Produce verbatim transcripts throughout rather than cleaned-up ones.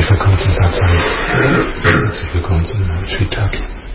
willkommen zum Satsang. Herzlich willkommen zum Retreat-Tag.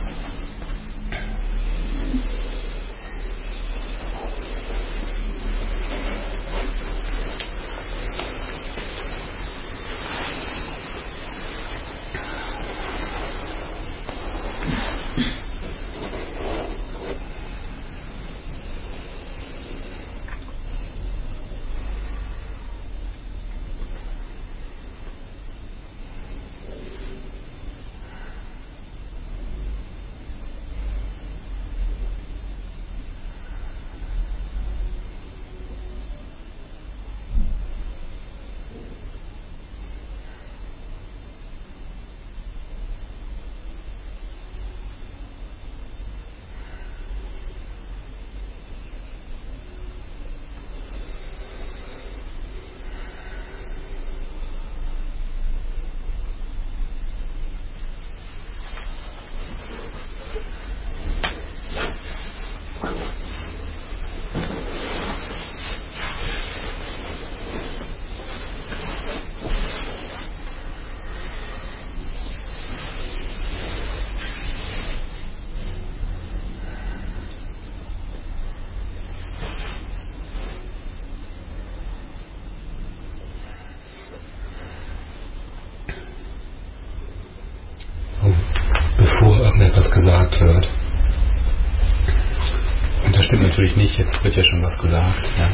Bevor irgendetwas gesagt wird. Und das stimmt natürlich nicht, jetzt wird ja schon was gesagt. Ja.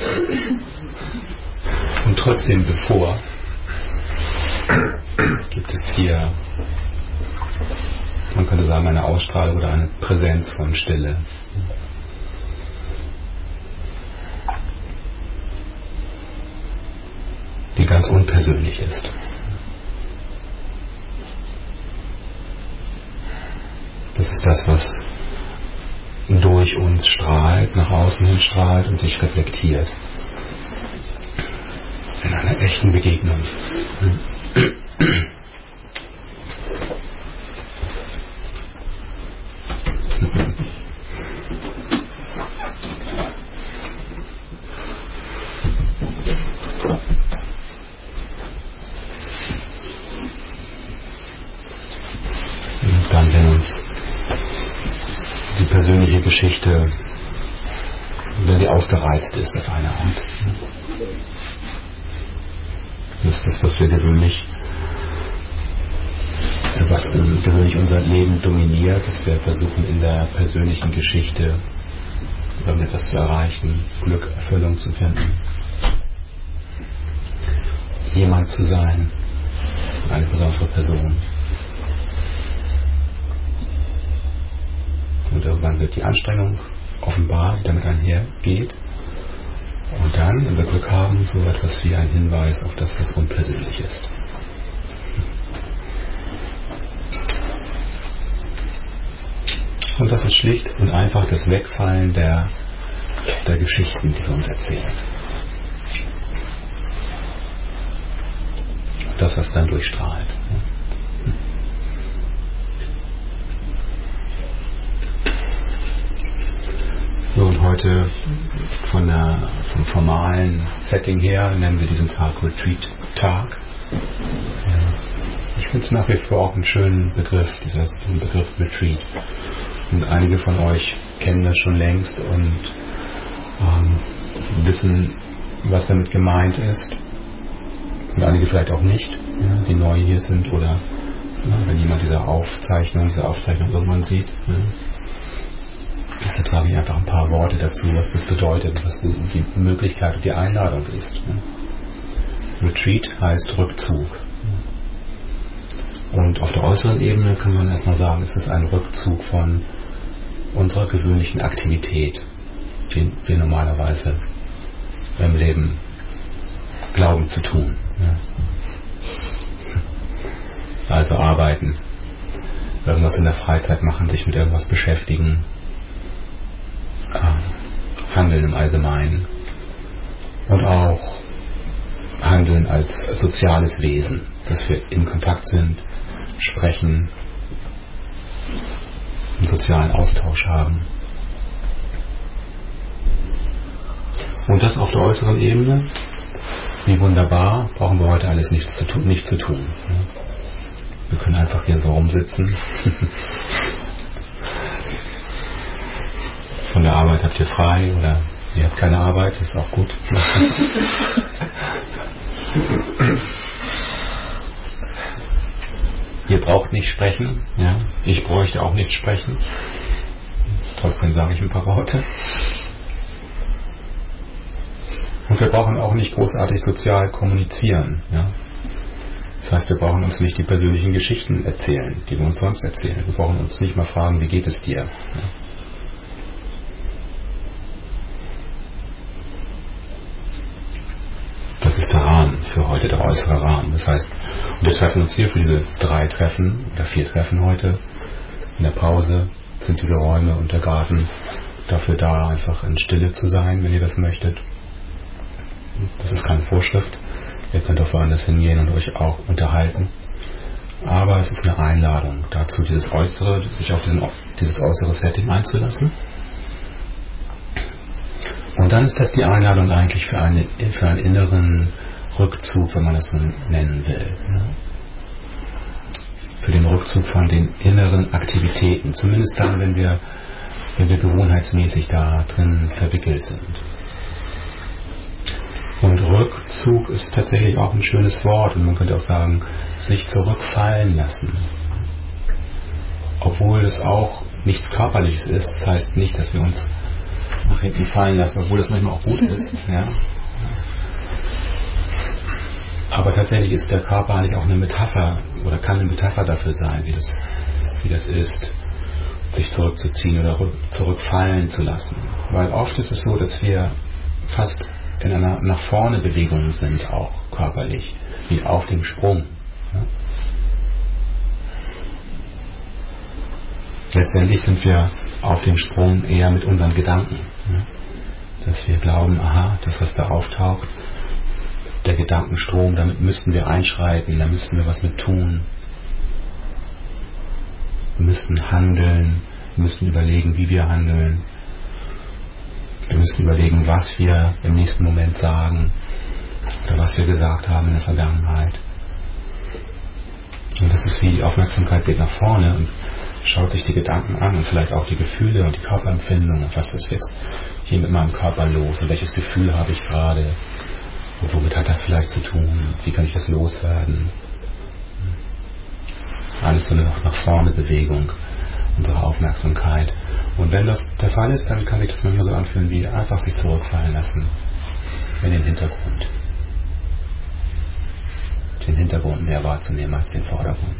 Und trotzdem bevor gibt es hier, man könnte sagen, eine Ausstrahlung oder eine Präsenz von Stille. Die ganz unpersönlich ist. Das ist das, was durch uns strahlt, nach außen hin strahlt und sich reflektiert. In einer echten Begegnung. Und dann, wenn uns die persönliche Geschichte, wenn die ausgereizt ist auf eine Art. Das ist das, was wir gewöhnlich, was gewöhnlich unser Leben dominiert, dass wir versuchen in der persönlichen Geschichte etwas zu erreichen, Glück, Erfüllung zu finden. Jemand zu sein, eine besondere Person. Und irgendwann wird die Anstrengung offenbar, die damit einhergeht. Und dann, wenn wir Glück haben, so etwas wie ein Hinweis auf das, was unpersönlich ist. Und das ist schlicht und einfach das Wegfallen der, der Geschichten, die wir uns erzählen. Das, was dann durchstrahlt. So, und heute von der, vom formalen Setting her nennen wir diesen Tag Retreat-Tag. Ja. Ich finde es nach wie vor auch einen schönen Begriff, dieser diesen Begriff Retreat. Und einige von euch kennen das schon längst und ähm, wissen, was damit gemeint ist. Und einige vielleicht auch nicht, ja, die neu hier sind oder ja, wenn jemand diese Aufzeichnung, diese Aufzeichnung irgendwann sieht. Ja. Deshalb sage ich einfach ein paar Worte dazu, was das bedeutet, was die Möglichkeit und die Einladung ist. Retreat heißt Rückzug. Und auf der äußeren Ebene kann man erstmal sagen, es ist ein Rückzug von unserer gewöhnlichen Aktivität, die wir normalerweise im Leben glauben zu tun. Also arbeiten, irgendwas in der Freizeit machen, sich mit irgendwas beschäftigen, Handeln im Allgemeinen und auch Handeln als soziales Wesen, dass wir in Kontakt sind, sprechen, einen sozialen Austausch haben. Und das auf der äußeren Ebene. wie wunderbar, brauchen wir heute alles nichts zu tun, nicht zu tun. Wir können einfach hier so rumsitzen. Von der Arbeit habt ihr frei oder ihr habt keine Arbeit, ist auch gut. Ihr braucht nicht sprechen, ja. Ich bräuchte auch nicht sprechen. Trotzdem sage ich ein paar Worte. Und wir brauchen auch nicht großartig sozial kommunizieren. Ja? Das heißt, wir brauchen uns nicht die persönlichen Geschichten erzählen, die wir uns sonst erzählen. Wir brauchen uns nicht mal fragen, wie geht es dir? Ja? Das ist der Rahmen für heute, der äußere Rahmen. Das heißt, wir treffen uns hier für diese drei Treffen oder vier Treffen heute. In der Pause sind diese Räume und der Garten dafür da, einfach in Stille zu sein, wenn ihr das möchtet. Das ist keine Vorschrift. Ihr könnt auch woanders hingehen und euch auch unterhalten. Aber es ist eine Einladung dazu, dieses Äußere, sich auf diesen, dieses äußere Setting einzulassen. Und dann ist das die Einladung eigentlich für, eine, für einen inneren Rückzug, wenn man das so nennen will. Ja? Für den Rückzug von den inneren Aktivitäten. Zumindest dann, wenn wir, wenn wir gewohnheitsmäßig da drin verwickelt sind. Und Rückzug ist tatsächlich auch ein schönes Wort. Und man könnte auch sagen, sich zurückfallen lassen. Obwohl es auch nichts Körperliches ist. Das heißt nicht, dass wir uns nach hinten fallen lassen, obwohl das manchmal auch gut ist. Ja. Aber tatsächlich ist der Körper eigentlich auch eine Metapher oder kann eine Metapher dafür sein, wie das, wie das ist, sich zurückzuziehen oder zurückfallen zu lassen. Weil oft ist es so, dass wir fast in einer nach vorne Bewegung sind, auch körperlich, wie auf dem Sprung. Ja. Letztendlich sind wir auf dem Sprung eher mit unseren Gedanken. Ja. Dass wir glauben, aha, das, was da auftaucht, der Gedankenstrom, damit müssten wir einschreiten, da müssten wir was mit tun. Wir müssten handeln, wir müssten überlegen, wie wir handeln. Wir müssen überlegen, was wir im nächsten Moment sagen oder was wir gesagt haben in der Vergangenheit. Und das ist wie die Aufmerksamkeit geht nach vorne und schaut sich die Gedanken an und vielleicht auch die Gefühle und die Körperempfindungen. Was ist jetzt hier mit meinem Körper los und welches Gefühl habe ich gerade und womit hat das vielleicht zu tun? Wie kann ich das loswerden? Alles so eine nach vorne Bewegung, unsere Aufmerksamkeit. Und wenn das der Fall ist, dann kann sich das manchmal so anfühlen, wie einfach sich zurückfallen lassen in den Hintergrund. Den Hintergrund mehr wahrzunehmen als den Vordergrund.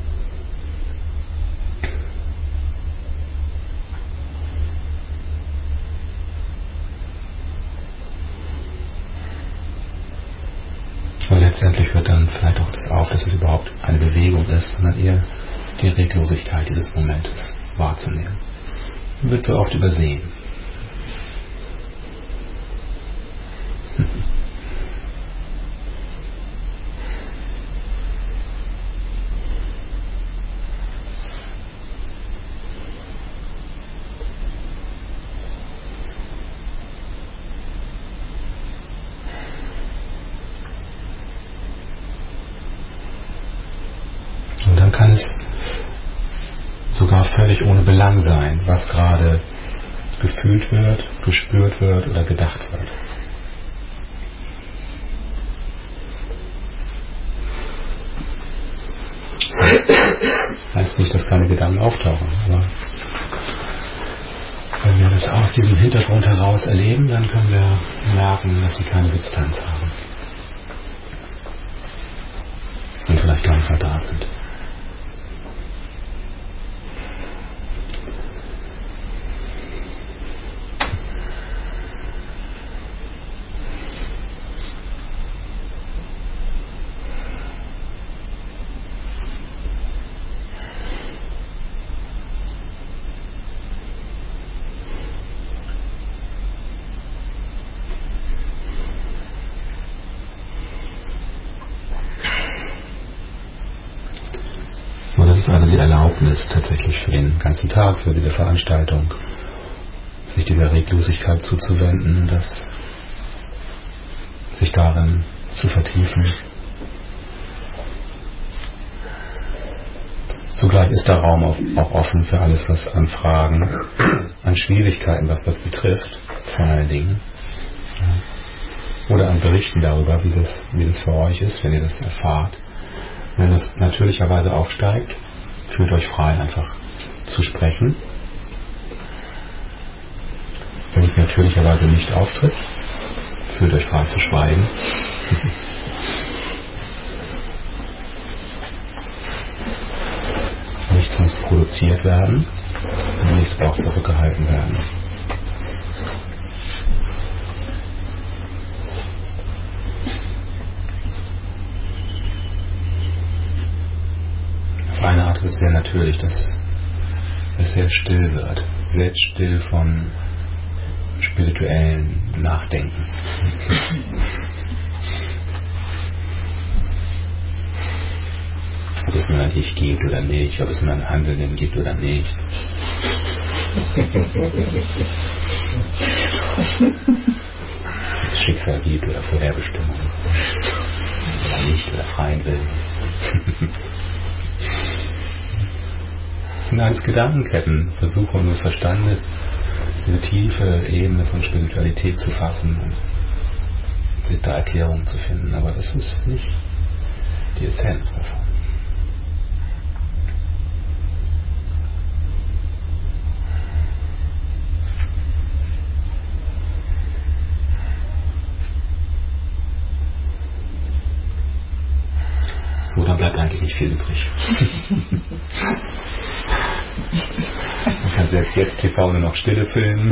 Und letztendlich hört dann vielleicht auch das auf, dass es überhaupt eine Bewegung ist, sondern eher die Reglosigkeit dieses Momentes wahrzunehmen. Wird so oft übersehen. Und dann kann es sogar völlig ohne Belang sein, was gerade gefühlt wird, gespürt wird oder gedacht wird. Das heißt nicht, dass keine Gedanken auftauchen, aber wenn wir das aus diesem Hintergrund heraus erleben, dann können wir merken, dass sie keine Substanz haben. Und vielleicht gar nicht mehr da sind. Das ist also die Erlaubnis tatsächlich für den ganzen Tag, für diese Veranstaltung, sich dieser Reglosigkeit zuzuwenden, das sich darin zu vertiefen. Zugleich ist der Raum auch offen für alles, was an Fragen, an Schwierigkeiten, was das betrifft, vor allen Dingen. Oder an Berichten darüber, wie das, wie das für euch ist, wenn ihr das erfahrt. Wenn das natürlicherweise aufsteigt, fühlt euch frei, einfach zu sprechen. Wenn es natürlicherweise nicht auftritt, fühlt euch frei zu schweigen. Nichts muss produziert werden und nichts braucht zurückgehalten werden. Auf eine Art ist es sehr natürlich, dass es sehr still wird. Selbst still von spirituellen Nachdenken. Ob es nur ein Ich gibt oder nicht, ob es nur ein Handeln gibt oder nicht. Ob es Schicksal gibt oder Vorherbestimmung. Oder nicht oder freien Willen. Das sind alles Gedankenketten, Versuche unseres Verstandes, eine tiefe Ebene von Spiritualität zu fassen und da Erklärungen zu finden. Aber das ist nicht die Essenz davon. So, dann bleibt eigentlich nicht viel übrig. Man kann selbst jetzt T V nur noch Stille filmen.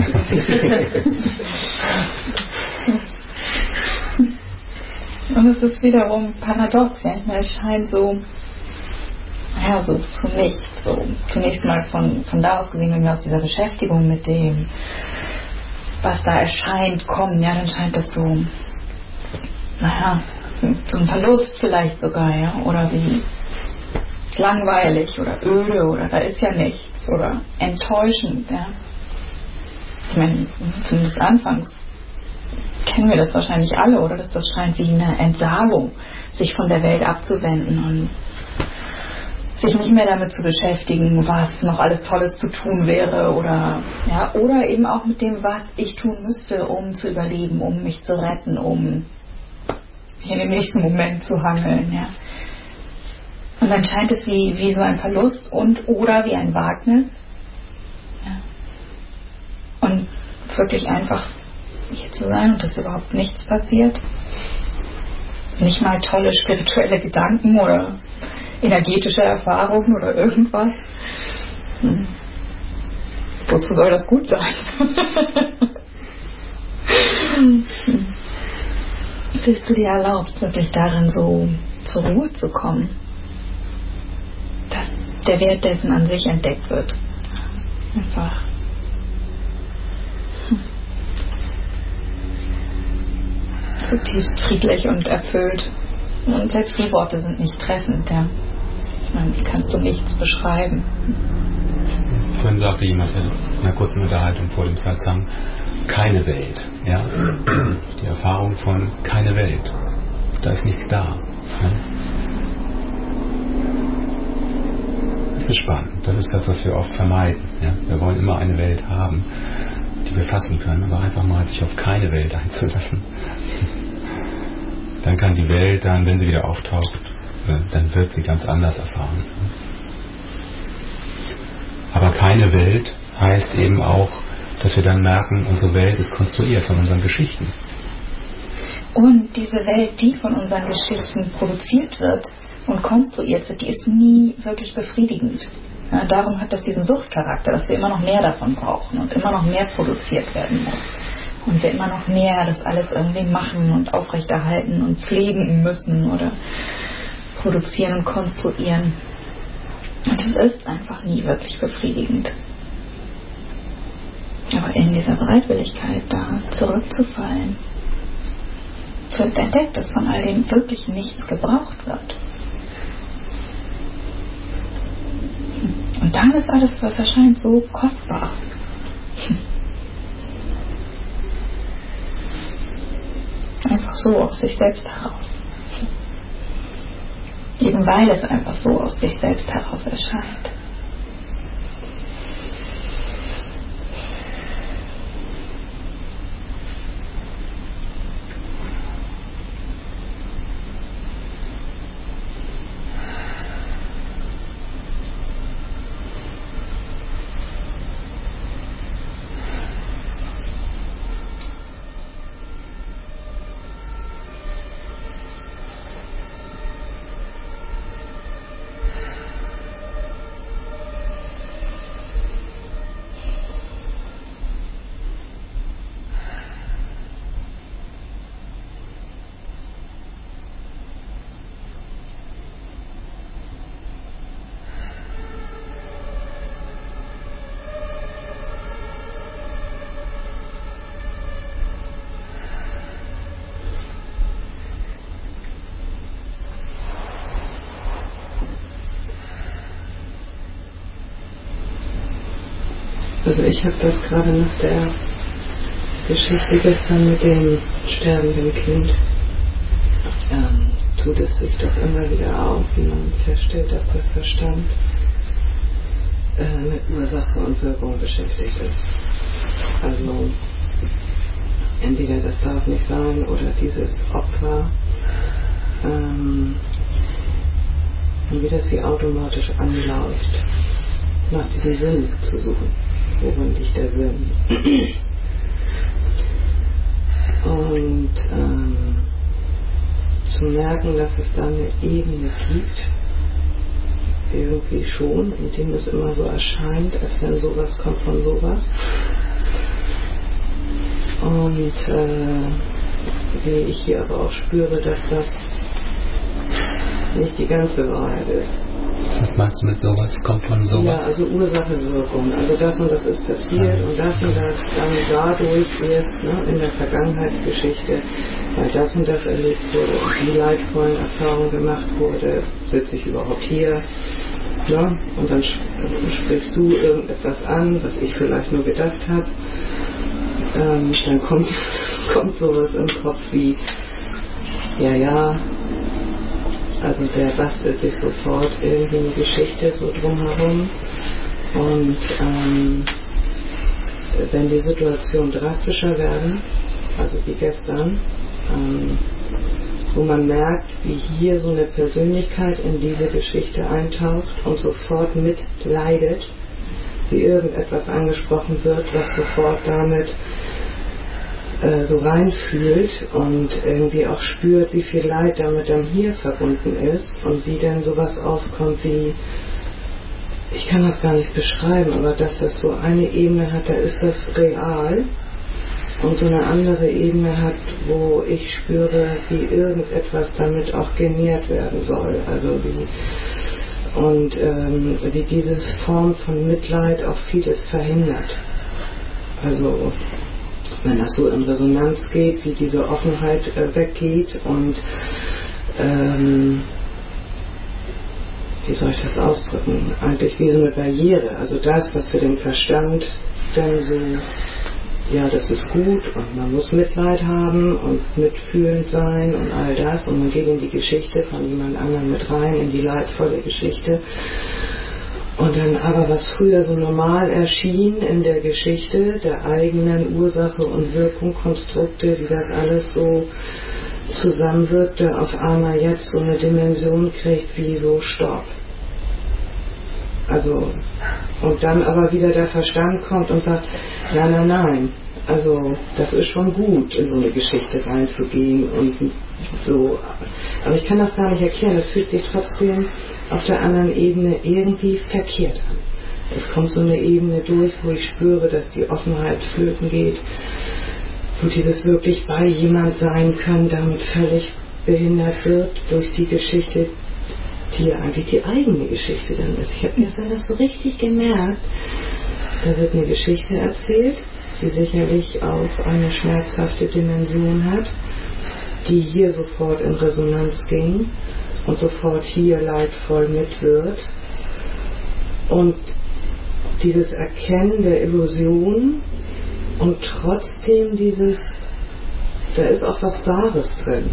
Und es ist wiederum paradox, ja. Es scheint so, ja, so für mich, so zunächst mal von, von da aus gesehen, wenn wir aus dieser Beschäftigung mit dem, was da erscheint, kommen, ja, dann scheint das so, naja, zum Verlust vielleicht sogar, ja, oder wie langweilig oder öde oder da ist ja nichts oder enttäuschend, ja. Ich meine, zumindest anfangs kennen wir das wahrscheinlich alle, oder dass das scheint wie eine Entsagung, sich von der Welt abzuwenden und sich nicht mehr damit zu beschäftigen, was noch alles Tolles zu tun wäre oder ja, oder eben auch mit dem, was ich tun müsste, um zu überleben, um mich zu retten, um mich in den nächsten Moment zu hangeln, ja. Und dann scheint es wie, wie so ein Verlust und oder wie ein Wagnis. Ja. Und wirklich einfach hier zu sein und dass überhaupt nichts passiert. Nicht mal tolle spirituelle Gedanken oder energetische Erfahrungen oder irgendwas. Hm. Wozu soll das gut sein? hm. Bis du dir erlaubst, wirklich darin so zur Ruhe zu kommen. Dass der Wert dessen an sich entdeckt wird. Einfach. Hm. Zutiefst friedlich und erfüllt. Und selbst die Worte sind nicht treffend, ja. Ich meine, wie kannst du nichts beschreiben? Vorhin sagte jemand in einer kurzen Unterhaltung vor dem Satsang, keine Welt. Ja? Die Erfahrung von keine Welt. Da ist nichts da. Ja? Das ist spannend. Das ist das, was wir oft vermeiden. Ja? Wir wollen immer eine Welt haben, die wir fassen können, aber einfach mal sich auf keine Welt einzulassen. Dann kann die Welt dann, wenn sie wieder auftaucht, dann wird sie ganz anders erfahren. Aber keine Welt heißt eben auch, dass wir dann merken, unsere Welt ist konstruiert von unseren Geschichten. Und diese Welt, die von unseren Geschichten produziert wird und konstruiert wird, die ist nie wirklich befriedigend. Ja, darum hat das diesen Suchtcharakter, dass wir immer noch mehr davon brauchen und immer noch mehr produziert werden muss. Und wir immer noch mehr das alles irgendwie machen und aufrechterhalten und pflegen müssen oder produzieren und konstruieren. Und es ist einfach nie wirklich befriedigend. Aber in dieser Bereitwilligkeit da zurückzufallen, wird entdeckt, dass von all dem wirklich nichts gebraucht wird. Und dann ist alles, was erscheint, so kostbar. Einfach so aus sich selbst heraus. Eben weil es einfach so aus sich selbst heraus erscheint. Also ich habe das gerade nach der Geschichte gestern mit dem sterbenden Kind, ähm, tut es sich doch immer wieder auf, wie man feststellt, dass der Verstand äh, mit Ursache und Wirkung beschäftigt ist. Also entweder das darf nicht sein oder dieses Opfer, ähm, und wie das wie automatisch anläuft, nach diesem Sinn zu suchen. Worin liegt der Sinn? Und ähm, zu merken, dass es da eine Ebene gibt, irgendwie schon, in dem es immer so erscheint, als wenn sowas kommt von sowas. Und äh, wie ich hier aber auch spüre, dass das nicht die ganze Wahrheit ist. Was meinst du mit sowas? Kommt von sowas? Ja, also Ursache-Wirkung. Also das und das ist passiert und das und das dann dadurch erst, ne, in der Vergangenheitsgeschichte, weil das und das erlebt wurde und die leidvollen Erfahrungen gemacht wurde, sitze ich überhaupt hier, ne? Und dann sprichst du irgendetwas an, was ich vielleicht nur gedacht habe. Ähm, dann kommt, kommt sowas im Kopf wie, ja, ja, also der bastelt sich sofort irgendwie eine Geschichte so drumherum. Und ähm, wenn die Situationen drastischer werden, also wie gestern, ähm, wo man merkt, wie hier so eine Persönlichkeit in diese Geschichte eintaucht und sofort mitleidet, wie irgendetwas angesprochen wird, was sofort damit so reinfühlt und irgendwie auch spürt, wie viel Leid damit dann hier verbunden ist und wie dann sowas aufkommt wie, ich kann das gar nicht beschreiben, aber dass das so eine Ebene hat, da ist das real und so eine andere Ebene hat, wo ich spüre, wie irgendetwas damit auch genährt werden soll, also wie und ähm, wie diese Form von Mitleid auch vieles verhindert. Also wenn das so in Resonanz geht, wie diese Offenheit äh, weggeht und ähm, wie soll ich das ausdrücken? Eigentlich wie so eine Barriere. Also das, was für den Verstand dann so, ja, das ist gut und man muss Mitleid haben und mitfühlend sein und all das und man geht in die Geschichte von jemand anderem mit rein, in die leidvolle Geschichte. Und dann aber, was früher so normal erschien in der Geschichte, der eigenen Ursache und Wirkung, Konstrukte, wie das alles so zusammenwirkte, auf einmal jetzt so eine Dimension kriegt wie so Stopp. Also, und dann aber wieder der Verstand kommt und sagt, nein, nein, nein, also das ist schon gut, in so eine Geschichte reinzugehen und so. Aber ich kann das gar nicht erklären, es fühlt sich trotzdem auf der anderen Ebene irgendwie verkehrt an. Es kommt so eine Ebene durch, wo ich spüre, dass die Offenheit flöten geht, wo dieses wirklich bei jemand sein können, damit völlig behindert wird durch die Geschichte, die ja eigentlich die eigene Geschichte dann ist. Ich habe gestern das so richtig gemerkt, da wird eine Geschichte erzählt, die sicherlich auch eine schmerzhafte Dimension hat, die hier sofort in Resonanz ging und sofort hier leidvoll mitwirkt. Und dieses Erkennen der Illusion und trotzdem dieses da ist auch was Wahres drin.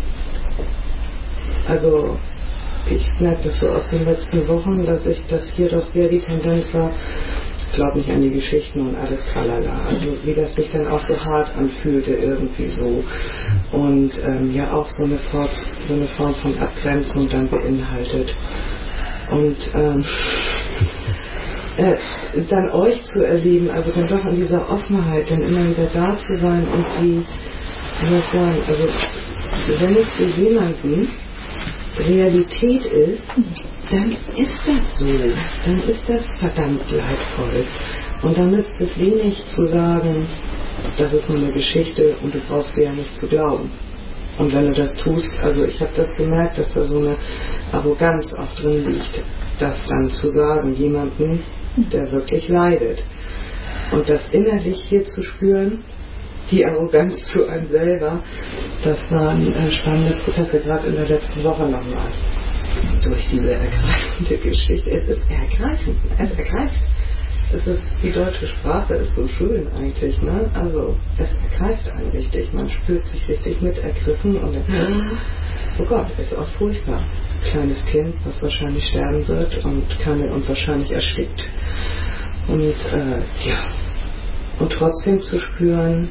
Also ich merke das so aus den letzten Wochen, dass ich, dass hier doch sehr die Tendenz war, ich glaube nicht an die Geschichten und alles tralala, also wie das sich dann auch so hart anfühlte irgendwie so und ähm, ja auch so eine, Form, so eine Form von Abgrenzung dann beinhaltet. Und ähm, äh, dann euch zu erleben, also dann doch in dieser Offenheit, dann immer wieder da zu sein und wie, wie soll ich sagen, also wenn es für jemanden Realität ist, dann ist das so, dann ist das verdammt leidvoll. Und dann nützt es wenig zu sagen, das ist nur eine Geschichte und du brauchst sie ja nicht zu glauben. Und wenn du das tust, also ich habe das gemerkt, dass da so eine Arroganz auch drin liegt, das dann zu sagen, jemanden, der wirklich leidet. Und das innerlich hier zu spüren, die Arroganz zu einem selber, das waren äh, spannende Prozesse, gerade in der letzten Woche nochmal. Durch diese ergreifende Geschichte. Es ist ergreifend, es ergreift. Es ist, die deutsche Sprache ist so schön eigentlich, ne? Also, es ergreift einen richtig. Man spürt sich richtig mit ergriffen und dann, oh Gott, ist auch furchtbar. Kleines Kind, was wahrscheinlich sterben wird und kann und wahrscheinlich erstickt. Und, äh, ja. Und trotzdem zu spüren,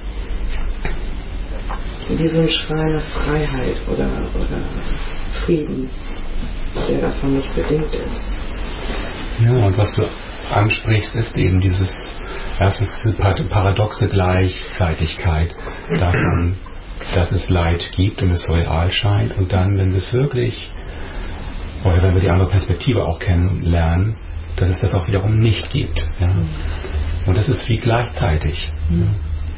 wie so ein Schrei nach Freiheit oder, oder Frieden, der davon nicht bedingt ist. Ja, und was du ansprichst, ist eben dieses, erstens diese paradoxe Gleichzeitigkeit davon, dass es Leid gibt und es so real scheint, und dann, wenn wir es wirklich, oder wenn wir die andere Perspektive auch kennenlernen, dass es das auch wiederum nicht gibt. Ja? Und das ist wie gleichzeitig. Mhm.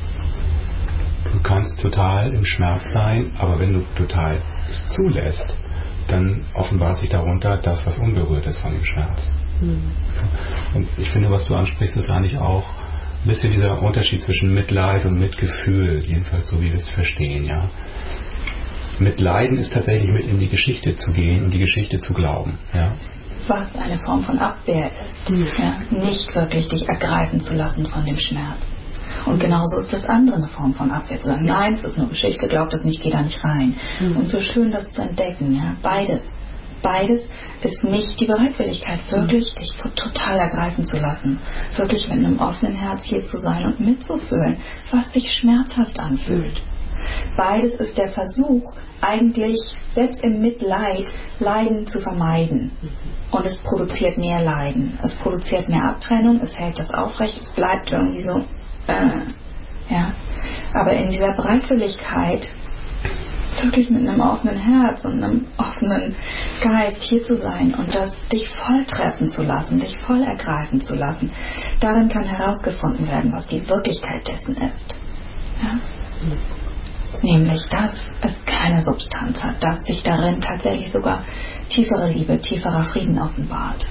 Du kannst total im Schmerz sein, aber wenn du total es zulässt, dann offenbart sich darunter das, was unberührt ist von dem Schmerz. Mhm. Und ich finde, was du ansprichst, ist eigentlich auch ein bisschen dieser Unterschied zwischen Mitleid und Mitgefühl, jedenfalls so wie wir es verstehen. Ja? Mitleiden ist tatsächlich mit in die Geschichte zu gehen und die Geschichte zu glauben. Ja? Was eine Form von Abwehr ist, mhm. ja? Nicht wirklich dich ergreifen zu lassen von dem Schmerz. Und genauso ist das andere eine Form von Abwehr, zu sagen, nein, es ist nur Geschichte, glaub das nicht, geh da nicht rein. Mhm. Und so schön das zu entdecken, ja, beides. Beides ist nicht die Bereitwilligkeit, wirklich mhm. dich total ergreifen zu lassen. Wirklich mit einem offenen Herz hier zu sein und mitzufühlen, was sich schmerzhaft anfühlt. Beides ist der Versuch, eigentlich selbst im Mitleid Leiden zu vermeiden. Und es produziert mehr Leiden. Es produziert mehr Abtrennung, es hält das aufrecht, es bleibt irgendwie so. Äh, ja. Aber in dieser Bereitwilligkeit, wirklich mit einem offenen Herz und einem offenen Geist hier zu sein und das dich voll treffen zu lassen, dich voll ergreifen zu lassen, darin kann herausgefunden werden, was die Wirklichkeit dessen ist. Ja? Nämlich, dass es keine Substanz hat, dass sich darin tatsächlich sogar tiefere Liebe, tieferer Frieden offenbart.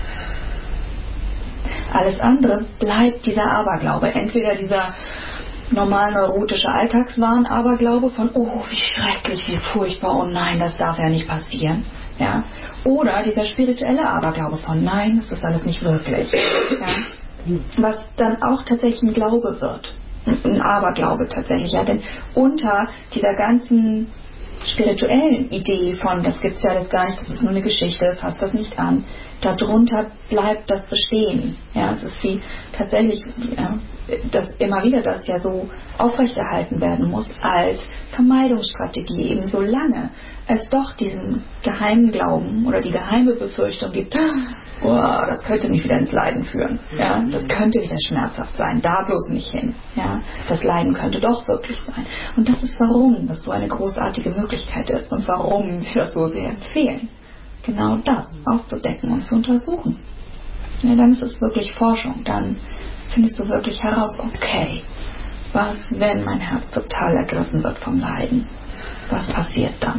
Alles andere bleibt dieser Aberglaube. Entweder dieser normal neurotische Alltagswahn-Aberglaube von, oh, wie schrecklich, wie furchtbar, oh nein, das darf ja nicht passieren. Ja? Oder dieser spirituelle Aberglaube von, nein, das ist alles nicht wirklich. Ja? Was dann auch tatsächlich ein Glaube wird. Ein Aberglaube tatsächlich. Ja? Denn unter dieser ganzen spirituellen Idee von, das gibt's ja alles gar nicht, das ist nur eine Geschichte, fasst das nicht an, darunter bleibt das bestehen. Ja, es ist wie tatsächlich, ja, dass immer wieder das ja so aufrechterhalten werden muss als Vermeidungsstrategie, eben solange es doch diesen geheimen Glauben oder die geheime Befürchtung gibt, oh, das könnte mich wieder ins Leiden führen. Ja, das könnte wieder schmerzhaft sein, da bloß nicht hin. Ja, das Leiden könnte doch wirklich sein. Und das ist, warum das so eine großartige Möglichkeit ist und warum wir das so sehr empfehlen. Genau das auszudecken und zu untersuchen. Ja, dann ist es wirklich Forschung. Dann findest du wirklich heraus, okay, was, wenn mein Herz total ergriffen wird vom Leiden? Was passiert dann?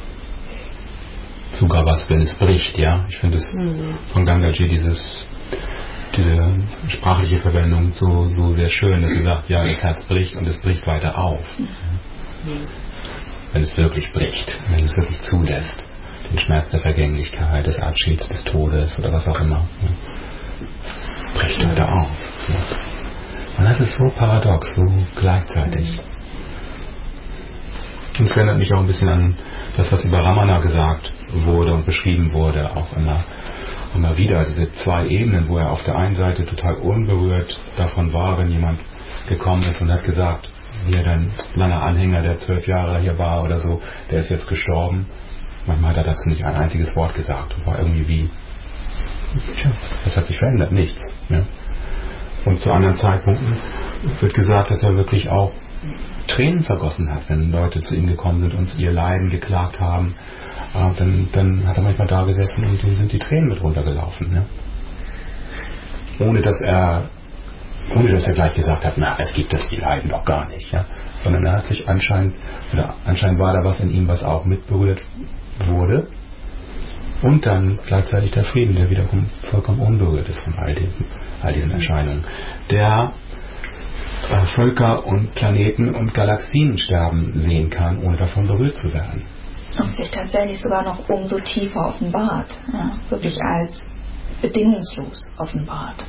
Sogar was, wenn es bricht, ja. Ich finde es mhm. von Gangaji dieses, diese sprachliche Verwendung so, so sehr schön, dass sie sagt, ja, das Herz bricht und es bricht weiter auf. Mhm. Wenn es wirklich bricht, wenn du es wirklich zulässt. Den Schmerz der Vergänglichkeit, des Abschieds, des Todes oder was auch immer. Es bricht weiter auf. Und das ist so paradox, so gleichzeitig. Und es erinnert mich auch ein bisschen an das, was über Ramana gesagt wurde und beschrieben wurde, auch immer, immer wieder, diese zwei Ebenen, wo er auf der einen Seite total unberührt davon war, wenn jemand gekommen ist und hat gesagt, hier dein langer Anhänger, der zwölf Jahre hier war oder so, der ist jetzt gestorben. Manchmal hat er dazu nicht ein einziges Wort gesagt und war irgendwie wie, tja, das hat sich verändert, nichts. Ja. Und zu anderen Zeitpunkten wird gesagt, dass er wirklich auch Tränen vergossen hat, wenn Leute zu ihm gekommen sind und ihr Leiden geklagt haben. Äh, dann, dann hat er manchmal da gesessen und ihm sind die Tränen mit runtergelaufen. Ja. Ohne dass er ohne dass er gleich gesagt hat, na, es gibt das, die Leiden doch gar nicht. Ja. Sondern er hat sich anscheinend, oder anscheinend war da was in ihm, was auch mitberührt wurde. Und dann gleichzeitig der Frieden, der wiederum vollkommen unberührt ist von all, den, all diesen Erscheinungen. Der äh, Völker und Planeten und Galaxien sterben sehen kann, ohne davon berührt zu werden. Und sich tatsächlich sogar noch umso tiefer offenbart. Ja, wirklich als bedingungslos offenbart.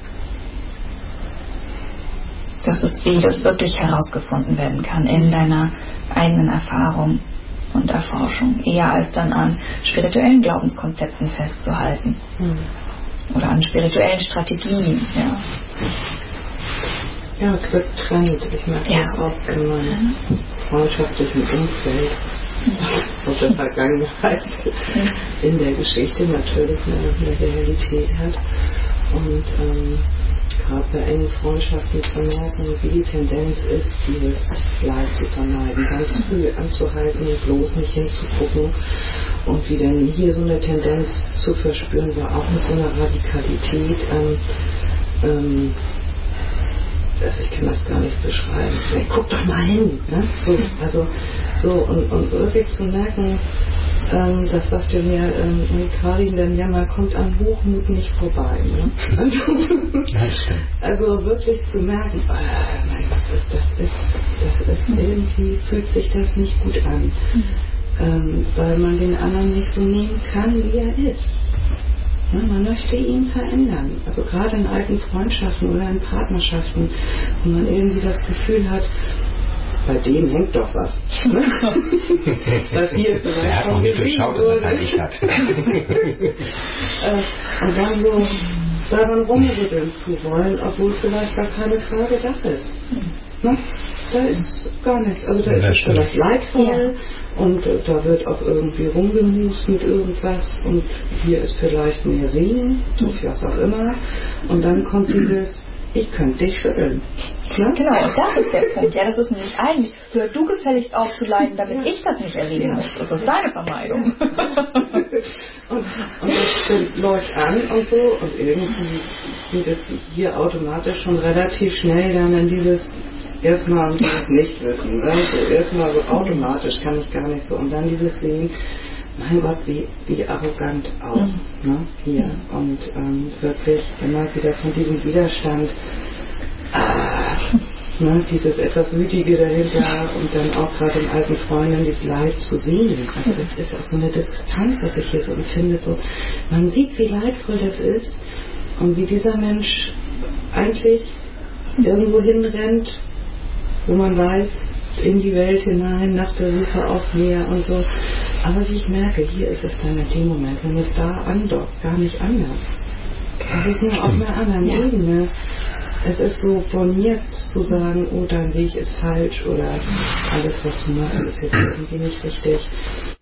Das ist, wie das wirklich herausgefunden werden kann in deiner eigenen Erfahrung und Erforschung, eher als dann an spirituellen Glaubenskonzepten festzuhalten. Mhm. Oder an spirituellen Strategien. Ja, ja, es wird trennt. Ich merke ja. das auch in meinem mhm. freundschaftlichen Umfeld. Mhm. Aus der Vergangenheit, mhm. in der Geschichte natürlich eine, eine Realität hat. Und ähm, gerade bei engen Freundschaften zu merken, wie die Tendenz ist, dieses Leid zu vermeiden, ganz früh anzuhalten, bloß nicht hinzugucken und wie dann hier so eine Tendenz zu verspüren war, auch mit so einer Radikalität, ähm, ähm, also ich kann das gar nicht beschreiben. Hey, guck doch mal hin, ne? So, also so und, und wirklich zu merken, ähm, das sagte mir ähm, Karin, denn ja, man kommt an Hochmut nicht vorbei. Ne? Also, also wirklich zu merken, äh, mein Gott, das, das ist, das ist irgendwie fühlt sich das nicht gut an, ähm, weil man den anderen nicht so nehmen kann, wie er ist. Ja, man möchte ihn verändern. Also gerade in alten Freundschaften oder in Partnerschaften, wo man irgendwie das Gefühl hat, bei dem hängt doch was. Ne? Was hier vielleicht er hat auch nicht geschaut, dass er kein Ich hat. Und dann so daran rumrütteln zu wollen, obwohl vielleicht gar keine Frage da ist. Ne? Da ist gar nichts. Also da ja, ist es vielleicht leidvoll ja. und äh, da wird auch irgendwie rumgemust mit irgendwas und hier ist vielleicht mehr Sehen, durch was auch immer. Und dann kommt dieses, ich könnte dich schütteln. Ja? Genau, und das ist der Punkt. Ja, das ist nämlich eigentlich, hör du gefälligst auf zu leiden, damit ja. ich das nicht erleben ja. muss. Das ist deine Vermeidung. und, und das läuft an und so und irgendwie geht es hier automatisch schon relativ schnell dann in dieses erstmal und dieses Nichtwissen. Also erstmal so automatisch kann ich gar nicht so. Und dann dieses Sehen, mein Gott, wie, wie arrogant auch, mhm. ne, hier. Und ähm, wirklich immer wieder von diesem Widerstand, ah, ne, dieses etwas Wütige dahinter und dann auch gerade in alten Freunden dieses Leid zu sehen. Also das ist auch so eine Diskrepanz, was ich hier so empfinde. So, man sieht, wie leidvoll das ist und wie dieser Mensch eigentlich irgendwo hinrennt, wo man weiß, in die Welt hinein, nach der Suche auf mehr und so. Aber wie ich merke, hier ist es dann in dem Moment, wenn es da andockt, gar nicht anders. Es ist nur auf einer anderen ja. Ebene. Es ist so borniert zu sagen, oh, dein Weg ist falsch oder alles, was du machst, ist jetzt irgendwie nicht richtig.